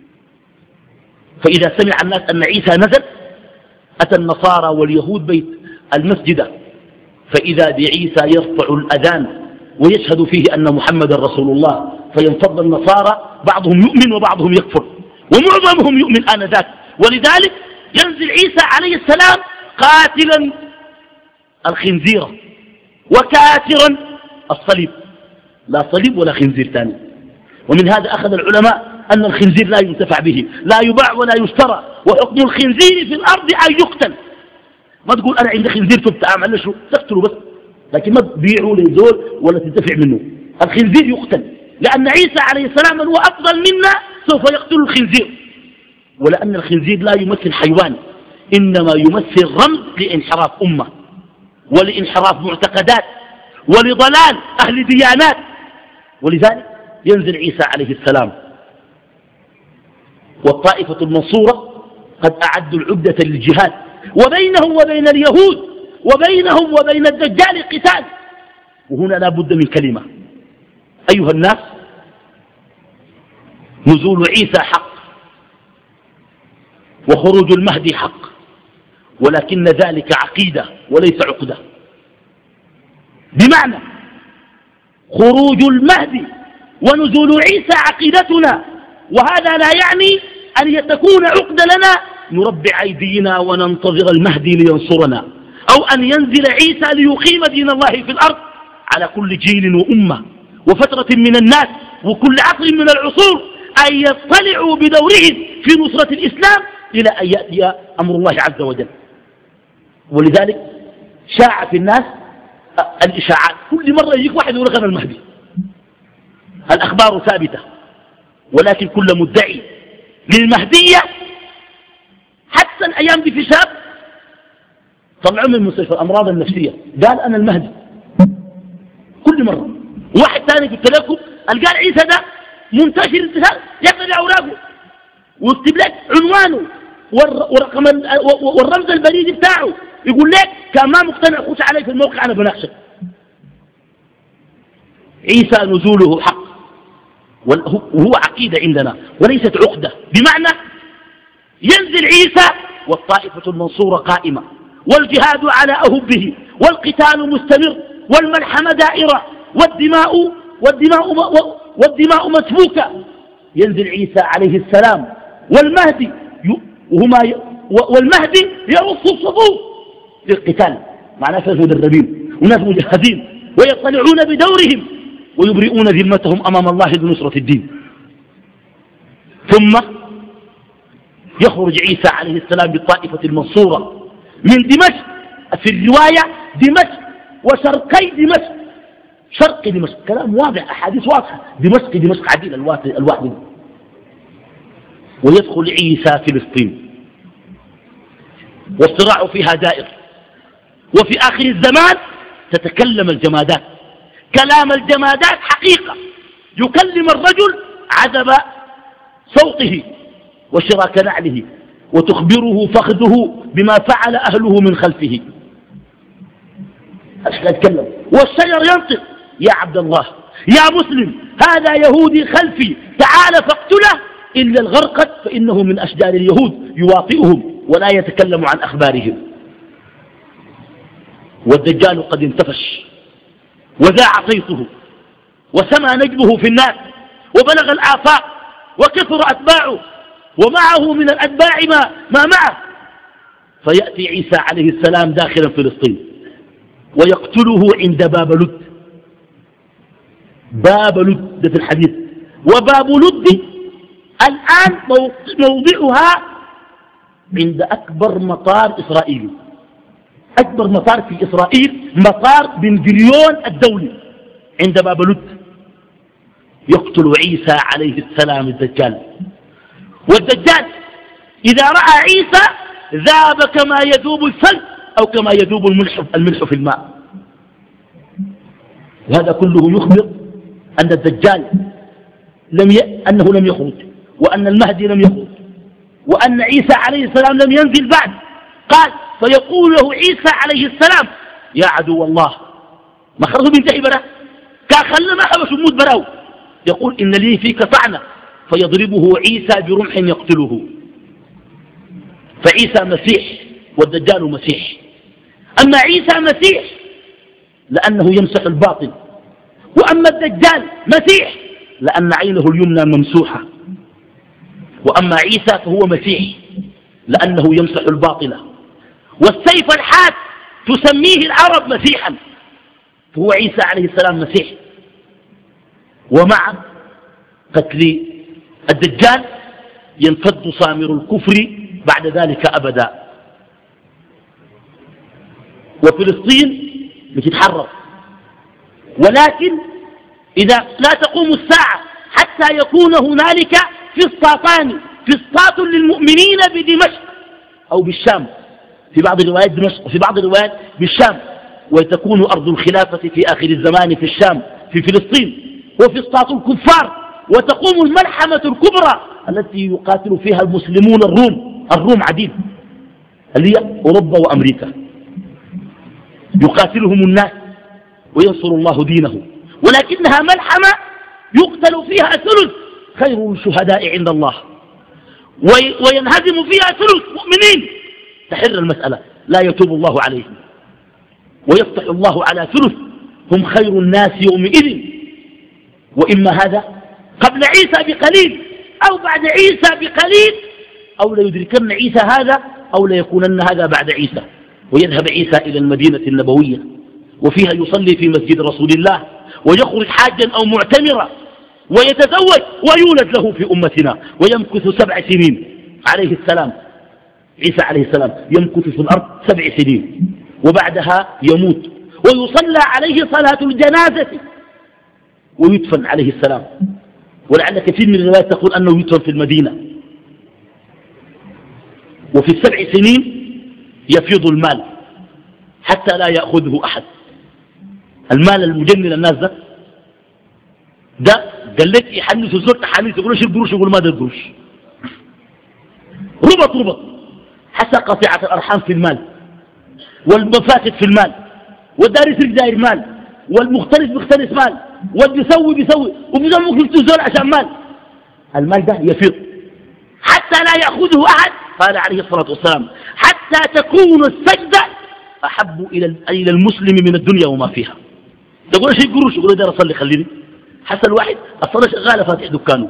فإذا سمع الناس أن عيسى نزل أتى النصارى واليهود بيت المسجد، فإذا بعيسى يرفع الأذان ويشهد فيه أن محمد رسول الله، فينفض النصارى بعضهم يؤمن وبعضهم يكفر ومعظمهم يؤمن آنذاك. ولذلك ينزل عيسى عليه السلام قاتلا الخنزير وكاترا الصليب، لا صليب ولا خنزير ثاني. ومن هذا أخذ العلماء أن الخنزير لا ينتفع به، لا يباع ولا يشترى، وحكم الخنزير في الأرض أن يقتل. ما تقول أنا عندي خنزير تبت أعمل له شو تقتله بس، لكن ما تبيعه لزول ولا تنتفع منه. الخنزير يقتل، لأن عيسى عليه السلام من هو أفضل منا سوف يقتل الخنزير، ولأن الخنزير لا يمثل حيوان، إنما يمثل رمز لانحراف أمة ولانحراف معتقدات ولضلال أهل ديانات. ولذلك ينزل عيسى عليه السلام، والطائفة المنصورة قد أعدوا العدة للجهاد، وبينهم وبين اليهود وبينهم وبين الدجال قتال. وهنا لا بد من كلمة أيها الناس، نزول عيسى حق وخروج المهدي حق، ولكن ذلك عقيدة وليس عقدة. بمعنى خروج المهدي ونزول عيسى عقيدتنا، وهذا لا يعني أن تكون عقدة لنا نربع أيدينا وننتظر المهدي لينصرنا، أو أن ينزل عيسى ليقيم دين الله في الأرض على كل جيل وأمة وفترة من الناس وكل عصر من العصور أن يطلعوا بدورهم في نصرة الإسلام إلى أن يأتي أمر الله عز وجل. ولذلك شاع في الناس الإشاعات، كل مرة يجيك واحد يقول لك أنا المهدي. الأخبار ثابتة، ولكن كل مدعي للمهدية حتى الأيام دي في شاب طلعوا من مستشفى الأمراض النفسية قال أنا المهدي كل مرة. واحد ثاني قلت لكم قال عيسى ده منتشر انتشار، يقرأ أوراقه ويكتب لك عنوانه ورقم والرمز البريدي بتاعه، يقول لك كان ما مقتنع خش علي في الموقع أنا بناقشك. عيسى نزوله حق وهو عقيدة عندنا وليست عقدة، بمعنى ينزل عيسى والطائفة المنصورة قائمة والجهاد على أهبه والقتال مستمر والملحمة دائرة والدماء والدماء والدماء مسفوكة. ينزل عيسى عليه السلام والمهدي وهما والمهدي يرص الصفوف للقتال، معناه ناس مدربين وناس مجهزين ويطلعون بدورهم ويبرئون ذمتهم أمام الله بنصرة الدين. ثم يخرج عيسى عليه السلام بالطائفة المنصورة من دمشق، في الرواية دمشق وشرقي دمشق، شرق دمشق، كلام واضح، أحاديث واضحة، دمشق دمشق عديل الواحد. ويدخل عيسى فلسطين والصراع فيها دائر، وفي آخر الزمان تتكلم الجمادات، كلام الجمادات حقيقة، يكلم الرجل عذب صوته وشراك نعله، وتخبره فخذه بما فعل أهله من خلفه. أشكال يتكلم، والشجر ينطق: يا عبد الله يا مسلم، هذا يهودي خلفي، تعال فاقتله، إلا الغرقد فإنه من أشجار اليهود يواطئهم ولا يتكلم عن أخبارهم. والدجال قد انتفش وذاع صيته وسمى نجمه في الناس وبلغ الآفاق وكثر أتباعه، ومعه من الأتباع ما, ما معه. فيأتي عيسى عليه السلام داخلا فلسطين ويقتله عند باب لد. باب لد في الحديث، وباب لد الآن موضعها عند أكبر مطار إسرائيلي، أكبر مطار في إسرائيل مطار بن غوريون الدولي عند باب لد. يقتل عيسى عليه السلام الدجال، والدجال إذا رأى عيسى ذاب كما يذوب الثلج أو كما يذوب الملح, الملح في الماء. وهذا كله يخبر أن الدجال لم ي... أنه لم يخرج، وأن المهدي لم يخرج، وأن عيسى عليه السلام لم ينزل بعد. قال: فيقول له عيسى عليه السلام: يا عدو الله، ما خرجوا بينتهي براه، كان خلنا ما حبش يموت براه. يقول: إن لي فيك طعنة، فيضربه عيسى برمح يقتله. فعيسى مسيح والدجال مسيح. أما عيسى مسيح لأنه يمسح الباطل، وأما الدجال مسيح لأن عينه اليمنى ممسوحة. وأما عيسى فهو مسيح لأنه يمسح الباطل. والسيف الحاد تسميه العرب مسيحا، فهو عيسى عليه السلام مسيح. ومع قتل الدجال ينفض صامر الكفر بعد ذلك أبدا. وفلسطين بتتحرر، ولكن إذا لا تقوم الساعة حتى يكون هنالك فسطاطان، فسطاط للمؤمنين بدمشق أو بالشام، في بعض الروايات دمشق وفي بعض الروايات بالشام، وتكون أرض الخلافة في آخر الزمان في الشام في فلسطين، وفسطاط الكفار، وتقوم الملحمة الكبرى التي يقاتل فيها المسلمون الروم. الروم عديد اللي هي أوروبا وأمريكا، يقاتلهم الناس وينصر الله دينه، ولكنها ملحمة يقتل فيها ثلث خير الشهداء عند الله، وينهزم فيها ثلث مؤمنين. تحر المسألة، لا يتوب الله عليهم، ويفتح الله على ثلث هم خير الناس يومئذ. وإما هذا قبل عيسى بقليل أو بعد عيسى بقليل، أو ليدركن عيسى هذا أو ليكونن هذا بعد عيسى. ويذهب عيسى إلى المدينة النبوية، وفيها يصلي في مسجد رسول الله، ويخرج حاجا أو معتمرا، ويتزوج ويولد له في أمتنا، ويمكث سبع سنين عليه السلام. عيسى عليه السلام يمكث في الأرض سبع سنين، وبعدها يموت ويصلى عليه صلاة الجنازة ويدفن عليه السلام. ولعل كثير من الروايات تقول أنه يدفن في المدينة. وفي السبع سنين يفيض المال حتى لا يأخذه أحد. المال المجنن للناس ده ده قال لك يحنس الزول تحنيس، يقول له القروش، يقول ما ده القروش. ربط ربط حتى قطيعة الأرحام في المال، والمفاسد في المال، والدار يسرق داير مال، والمختلف بيختلف مال، والبيسوي بيسوي، وبيزوي ممكن الزول عشان مال. المال ده يفيض حتى لا يأخذه أحد. قال عليه الصلاة والسلام: حتى تكون السجدة أحب إلى المسلم من الدنيا وما فيها. تقول شيء قروش، يقول ده أصلي خليني. حسن واحد الصلاة شغالة فاتح دكانه،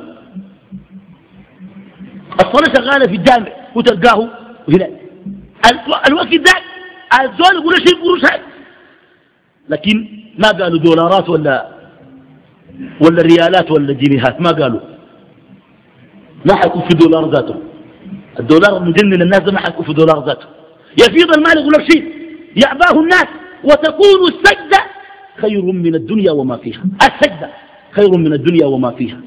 الصلاة شغالة في الجامع وتلقاه هنا الوقت ذاك الزول يقول شيء قروش هاي، لكن ما قالوا دولارات ولا ولا ريالات ولا جنيهات، ما قالوا. ما حيكون في دولار ذاته، الدولار المجنن الناس ده ما حيكون في دولار ذاته. يفيض المال يقول لك شيء يعباه الناس، وتكون السجدة خير من الدنيا وما فيها، السجدة خير من الدنيا وما فيها.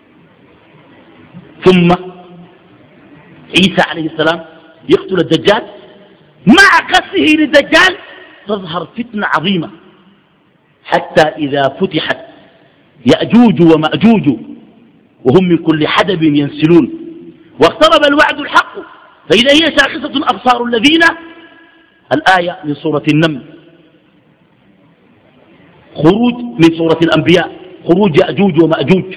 ثم عيسى عليه السلام يقتل الدجال، مع قتله للدجال تظهر فتنة عظيمة، حتى إذا فتحت يأجوج ومأجوج وهم من كل حدب ينسلون واقترب الوعد الحق فإذا هي شاخصة أبصار الذين، الآية من سورة النمل. خروج من سورة الأنبياء، خروج يأجوج ومأجوج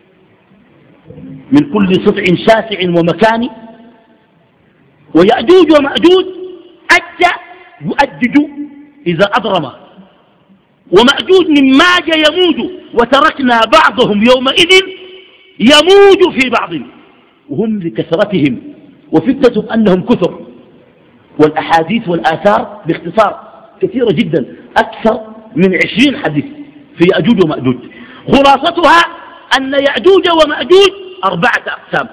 من كل سطع شاسع ومكان. ويأجوج ومأجوج أجى يؤجج إذا أضرم، ومأجوج من ماج يموج، وتركنا بعضهم يومئذ يموج في بعض، وهم لكثرتهم وفتنة أنهم كثر. والأحاديث والآثار باختصار كثيرة جدا، أكثر من عشرين حديث في يأجوج ومأجوج. خلاصتها أن يأجوج ومأجوج أربعة أقسام.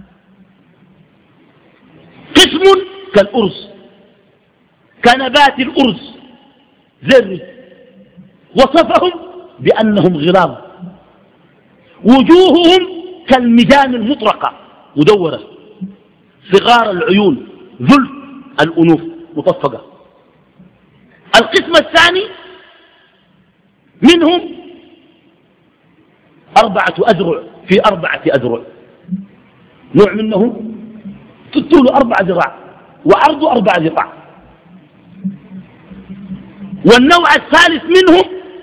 قسم كالأرز، كنبات الأرز ذر، وصفهم بأنهم غلاظ، وجوههم كالمجان المطرقة مدورة، صغار العيون، ذل الأنوف مطفقة. القسم الثاني منهم أربعة أذرع في أربعة أذرع، نوع منه طوله أربع ذراع وعرضه أربع ذراع. والنوع الثالث منهم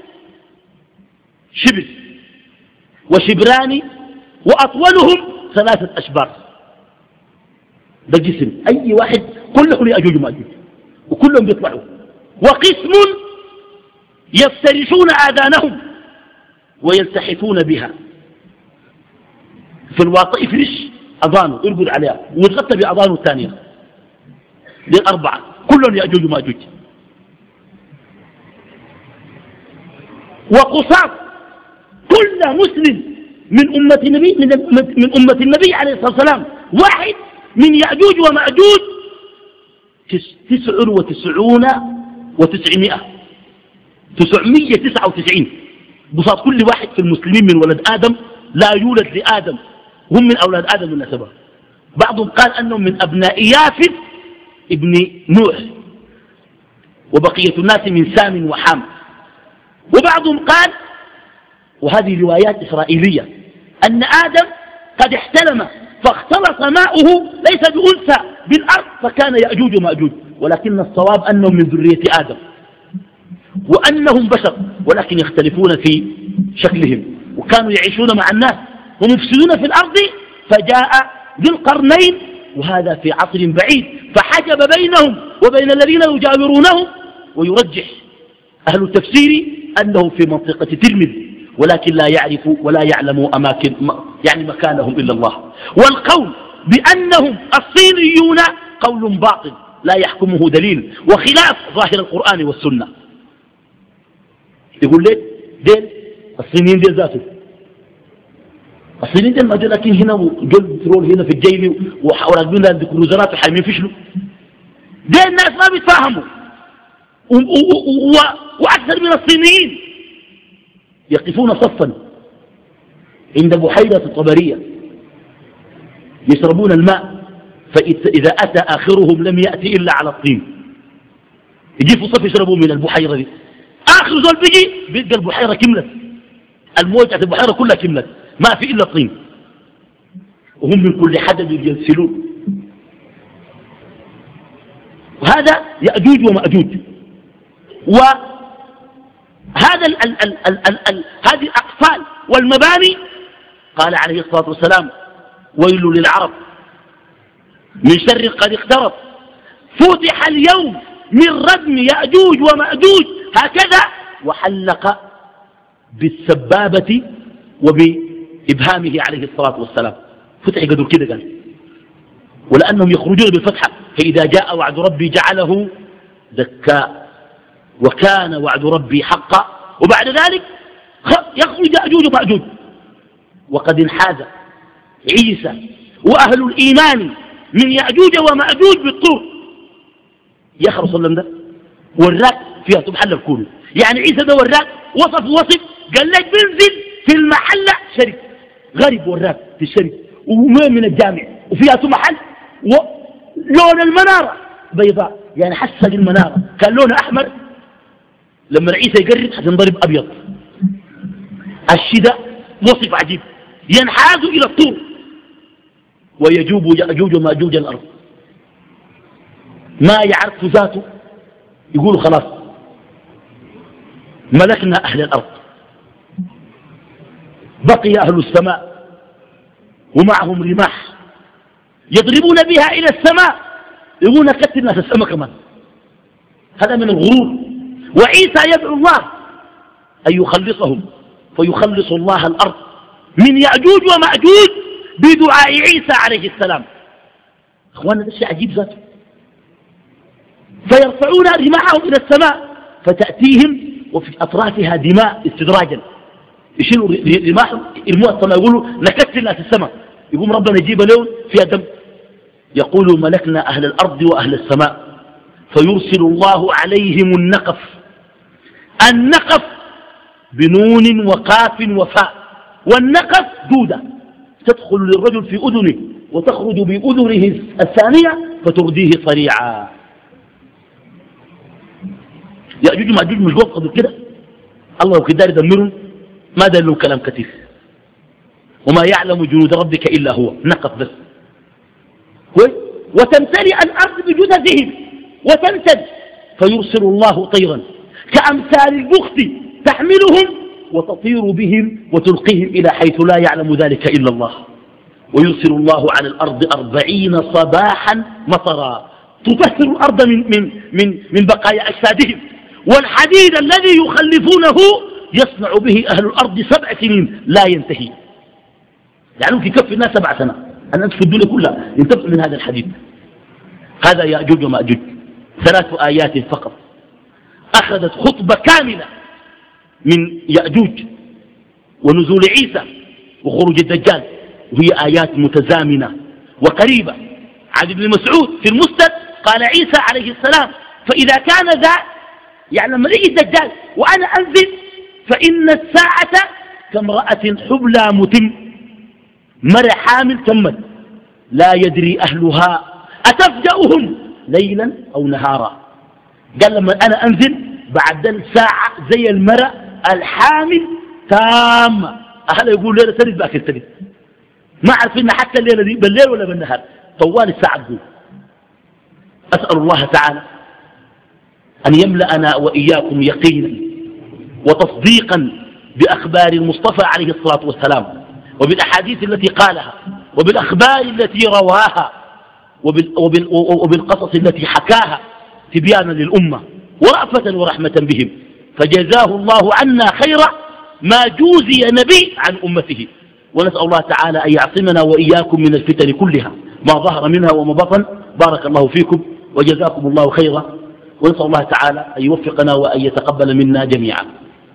شبر وشبران وأطولهم ثلاثة أشبار. ده جسم أي واحد كلهم يأجوج ومأجوج وكلهم بيطلعوا. وقسم يفترشون آذانهم ويلتحفون بها، في الواقع يفرش أذانه يرقد عليها ويتغطى بأذانه الثانية. دي الأربعة كلهم يأجوج ومأجوج. وقصاص كل مسلم من أمة النبي من, من أمة النبي عليه الصلاة والسلام واحد من يأجوج ومأجوج تسع وتسعون وتسعمائة تسعمية تسعة وتسعين بساط كل واحد في المسلمين من ولد آدم لا يولد لآدم، هم من أولاد آدم من نسبه. بعضهم قال أنهم من أبناء يافث ابن نوح، وبقية الناس من سام وحام. وبعضهم قال، وهذه روايات إسرائيلية، أن آدم قد احتلم فاختلط ماؤه ليس بأنثى بالأرض فكان يأجوج ومأجوج، ولكن الصواب أنهم من ذرية آدم وأنهم بشر ولكن يختلفون في شكلهم، وكانوا يعيشون مع الناس ومفسدون في الأرض. فجاء ذو القرنين وهذا في عصر بعيد فحجب بينهم وبين الذين يجاورونهم. ويرجح أهل التفسير أنه في منطقة تلمذ ولكن لا يعرف ولا يعلم أماكن يعني مكانهم إلا الله. والقول بأنهم الصينيون قول باطل لا يحكمه دليل وخلاف ظاهر القرآن والسنة. يقول لك ديل الصينيين ديل ذاته، الصينيين ديل ما جو لكن هنا وجل بترول هنا في الجيل وراكبين عند كروزرات وحايمين فشلوا. ديل الناس ما بيتفاهموا وأكثر من الصينيين يقفون صفا عند بحيرة الطبرية يشربون الماء، فإذا أتى آخرهم لم يأتي إلا على الطين. يجي في صف يشربوا من البحيرة دي، آخر زول بيجي بيلقى البحيرة كملت، الموجة البحيرة كلها كملت ما في إلا طين، وهم من كل حدب ينسلون. وهذا يأجوج ومأجوج. وهذا ال ال ال ال ال ال هذه الأقفال والمباني قال عليه الصلاة والسلام ويل للعرب من شر قد اقترب فتح اليوم من ردم يأجوج ومأجوج هكذا، وحلق بالسبابة وبإبهامه عليه الصلاة والسلام. فتح قدر كده قال ولأنهم يخرجون بالفتحة فإذا جاء وعد ربي جعله دكاء وكان وعد ربي حقا. وبعد ذلك يخرج يأجوج ومأجوج. وقد انحاز عيسى وأهل الإيمان من يأجوج ومأجوج بالطور. يخرج صلى الله عليه وسلم ده وراك فيها تمحل الكون. يعني عيسى ده وراك وصف وصف قال لك بنزل في المحلة شرك غريب وراك في الشرك ومين من الجامع وفيها تمحل ولون المنارة بيضاء يعني حسق المنارة كان لونها أحمر لما عيسى يقرب حتنضرب أبيض. الشدة وصف عجيب ينحاز إلى الطور ويجوب يأجوج ومأجوج الأرض ما يعرف ذاته يقولوا خلاص ملكنا أهل الأرض بقي أهل السماء ومعهم رماح يضربون بها إلى السماء يقولون كتل الناس السماء كمان. هذا من الغرور. وعيسى يدعو الله أن يخلصهم فيخلص الله الأرض من يأجوج ومأجوج بدعاء عيسى عليه السلام. أخوانا ده شيء عجيب ذاته. فيرفعون رماحهم إلى السماء فتأتيهم وفي أطرافها دماء استدراجا يشيلوا رماحهم يرموها السماء يقولوا نكسر الناس السماء يقوم ربنا يجيب لون فيها دم يقولوا ملكنا أهل الأرض وأهل السماء فيرسل الله عليهم النقف. النقف بنون وقاف وفاء والنقف دودة تدخل للرجل في أذنه وتخرج بأذنه الثانية فترديه صريعا. يأجوج ومأجوج مش قوة قدر كده الله وكدار يدمرهم ما دار له كلام كثير وما يعلم جنود ربك إلا هو نقف بس. وتمتلئ الأرض بجثثهم وتنتج فيرسل الله طيرا كأمثال البخت تحملهم وتطير بهم وتلقيهم إلى حيث لا يعلم ذلك إلا الله. ويرسل الله على الأرض أربعين صباحا مطرا تكسر الأرض من, من, من, من بقايا أجسادهم والحديد الذي يخلفونه يصنع به أهل الأرض سبع سنين لا ينتهي. يعني في كف الناس سبع سنة الناس في الدنيا كلها ينتفع من هذا الحديد. هذا يأجوج ومأجوج ثلاث آيات فقط أخذت خطبة كاملة من يأجوج ونزول عيسى وخروج الدجال وهي آيات متزامنة وقريبة. عن ابن مسعود في المسند قال عيسى عليه السلام فإذا كان ذا يعني لما يجي الدجال وأنا أنزل فإن الساعة كامرأة حبلى متم مرة حامل تمت لا يدري أهلها أتفجأهم ليلا أو نهارا. قال لما أنا أنزل بعد الساعة زي المرأة الحامل تامة أهلا يقول ليلة تريد باكر تريد ما عارفين حتى الليلة دي بالليل ولا بالنهار طوال الساعة تقول. أسأل الله تعالى أن يملأنا وإياكم يقينا وتصديقا بأخبار المصطفى عليه الصلاة والسلام وبالأحاديث التي قالها وبالأخبار التي رواها وبالقصص التي حكاها تبيانا للأمة ورأفة ورحمة بهم. فجزاه الله عنا خيرا ما جوزي نبي عن أمته. ونسأل الله تعالى أن يعصمنا وإياكم من الفتن كلها ما ظهر منها وما بطن. بارك الله فيكم وجزاكم الله خيرا ونسأل الله تعالى أن يوفقنا وأن يتقبل منا جميعا.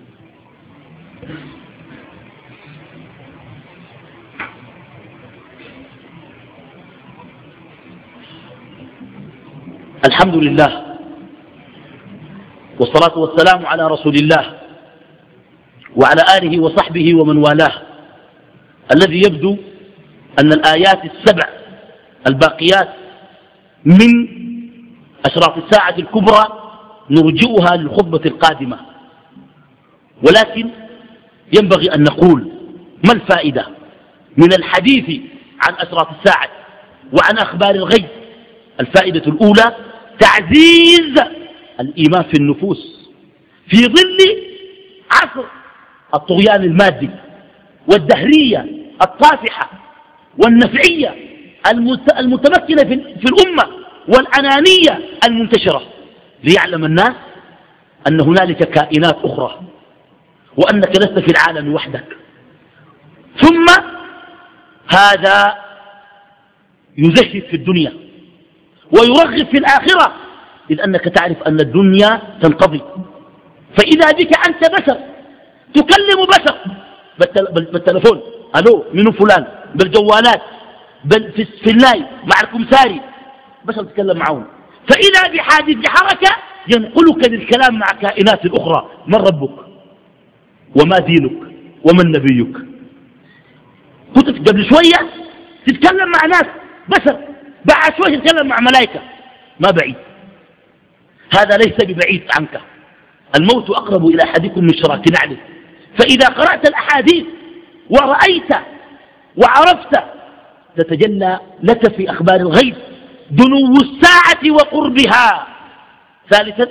الحمد لله والصلاة والسلام على رسول الله وعلى آله وصحبه ومن والاه الذي يبدو أن الآيات السبع الباقيات من أشراط الساعة الكبرى نرجئها للخطبة القادمة. ولكن ينبغي أن نقول ما الفائدة من الحديث عن أشراط الساعة وعن أخبار الغيب. الفائدة الأولى تعزيز الإيمان في النفوس في ظل عصر الطغيان المادي والدهرية الطافحة والنفعية المتمكنة في الأمة والأنانية المنتشرة ليعلم الناس أن هنالك كائنات أخرى وأنك لست في العالم وحدك. ثم هذا يزهد في الدنيا ويرغب في الآخرة إذ أنك تعرف أن الدنيا تنقضي. فإذا بك أنت بشر تكلم بشر بالتلفون ألو منو فلان بالجوالات بل في اللاي مع الكمساري بشر تتكلم معهم. فإذا بحادث حركة ينقلك للكلام مع كائنات أخرى. من ربك وما دينك ومن نبيك. كنت قبل شوية تتكلم مع ناس بشر، بعد شوية تتكلم مع ملائكة، ما بعيد. هذا ليس ببعيد عنك. الموت أقرب إلى أحدكم من شراك نعله. فإذا قرأت الأحاديث ورأيت وعرفت تتجلى لك في أخبار الغيب دنو الساعة وقربها. ثالثا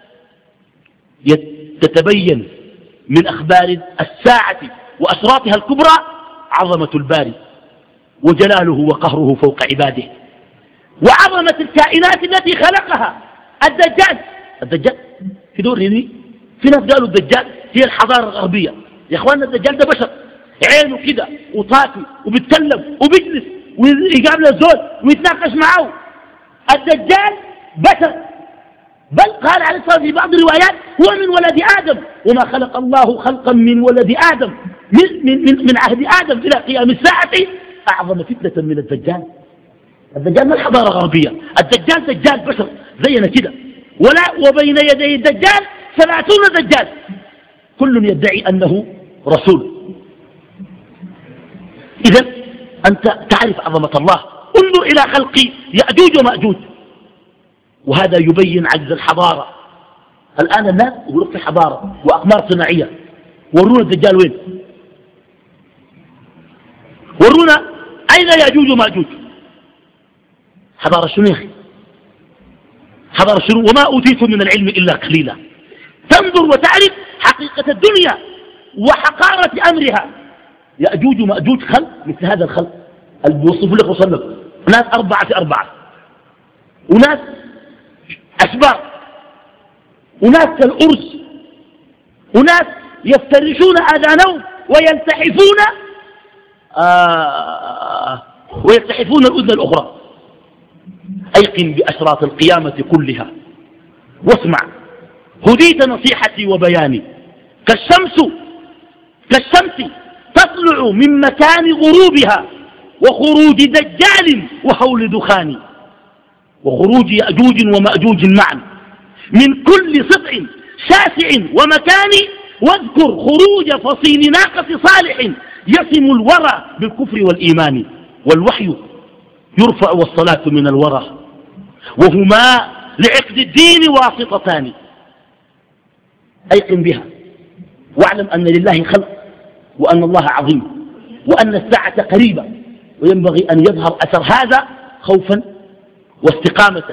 تتبين من أخبار الساعة وأشراطها الكبرى عظمة الباري وجلاله وقهره فوق عباده وعظمة الكائنات التي خلقها. الدجال الدجال في دور هنا في ناس قالوا الدجال هي الحضارة الغربية. يا أخواننا الدجال ده بشر، عينه كده وطافي وبيتكلم وبيجلس ويقابل الزول ويتناقش معه. الدجال بشر، بل قال عليه الصلاة في بعض الروايات هو من ولد آدم، وما خلق الله خلقا من ولد آدم من, من, من, من عهد آدم إلى قيام الساعة أعظم فتنة من الدجال. الدجال ما الحضارة الغربية، الدجال دجال بشر زينا كده، ولا وبين يدي الدجال ثلاثون دجال كل يدعي أنه رسول. إذا أنت تعرف عظمة الله. انظر إلى خلق يأجوج ومأجوج، وهذا يبين عجز الحضارة. الآن الناس يقولوا في حضارة وأقمار صناعية، ورونا الدجال وين؟ ورونا أين يأجوج ومأجوج؟ حضارة شنو يا أخي؟ حضارة شنو؟ وما أوتيتم من العلم إلا قليلا. تنظر وتعرف حقيقة الدنيا وحقارة أمرها. يأجوج ومأجوج خلق مثل هذا الخلق اللي بيوصفوا لك وصلك، ناس أربعة في أربعة، وناس أشبار، وناس كالأرز، وناس يفترشون آذانهم ويلتحفون آه ويلتحفون الأذن الأخرى. أيقن بأشراط القيامة كلها واسمع. هديت نصيحتي وبياني كالشمس كالشمس تطلع من مكان غروبها وخروج دجال وهول دخان وخروج يأجوج ومأجوج معا من كل سطع شاسع ومكان. واذكر خروج فصيل ناقة صالح يصم الورى بالكفر والإيمان. والوحي يرفع والصلاة من الورى وهما لعقد الدين واسطتان. أيقن بها واعلم أن لله خلق وأن الله عظيم وأن الساعة قريبة، وينبغي أن يظهر أثر هذا خوفا واستقامة،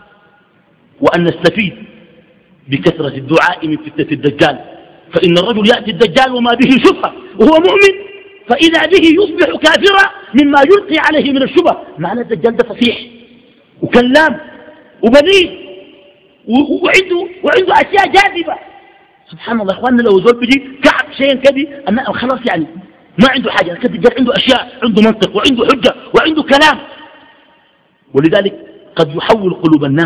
وأن نستفيد بكثرة الدعاء من فتنة الدجال. فإن الرجل يأتي الدجال وما به شبهة وهو مؤمن، فإذا به يصبح كافرا مما يلقي عليه من الشبه. معنى الدجال ده فصيح وكلام وبليغ وعنده, وعنده أشياء جاذبة. سبحان الله. إخواننا لو زول بيجي كعب شيء كذي خلاص يعني ما عنده حاجة. الدجال عنده أشياء، عنده منطق وعنده حجة وعنده كلام. ولذلك قد يحول قلوب الناس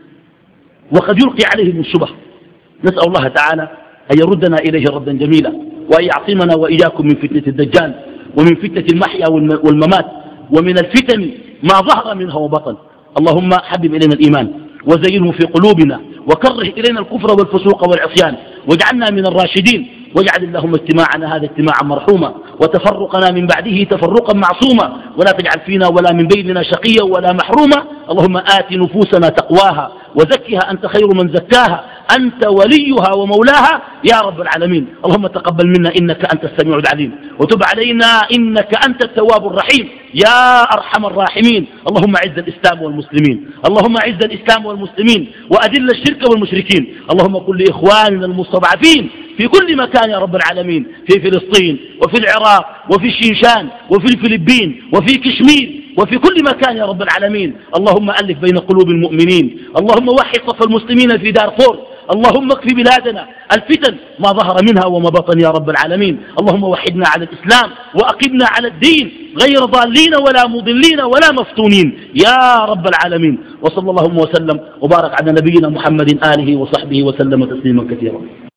وقد يلقي عليهم الشبه. نسأل الله تعالى أن يردنا إليه ردا جميلا، وأن يعصمنا وإياكم من فتنة الدجال ومن فتنة المحيا والممات ومن الفتن ما ظهر منها وبطن. اللهم حبب إلينا الإيمان وزينه في قلوبنا وكره إلينا الكفر والفسوق والعصيان واجعلنا من الراشدين. واجعل اللهم اجتماعنا هذا اجتماعا مرحوما وتفرقنا من بعده تفرقا معصوما، ولا تجعل فينا ولا من بيننا شقيا ولا محروما. اللهم آت نفوسنا تقواها وزكها أنت خير من زكاها، أنت وليها ومولاها يا رب العالمين. اللهم تقبل منا إنك أنت السميع العليم، وتب علينا إنك أنت التواب الرحيم يا أرحم الراحمين. اللهم أعز الإسلام والمسلمين، اللهم أعز الإسلام والمسلمين وأذل الشرك والمشركين. اللهم كن لإخواننا المستضعفين في كل مكان يا رب العالمين، في فلسطين وفي العراق وفي الشيشان وفي الفلبين وفي كشمير وفي كل مكان يا رب العالمين. اللهم ألف بين قلوب المؤمنين، اللهم وحد صف المسلمين في دارفور، اللهم اكف بلادنا الفتن ما ظهر منها وما بطن يا رب العالمين. اللهم وحدنا على الإسلام وأقمنا على الدين غير ضالين ولا مضلين ولا مفتونين يا رب العالمين. وصلى اللهم وسلم وبارك على نبينا محمد آله وصحبه وسلم تسليما كثيرا.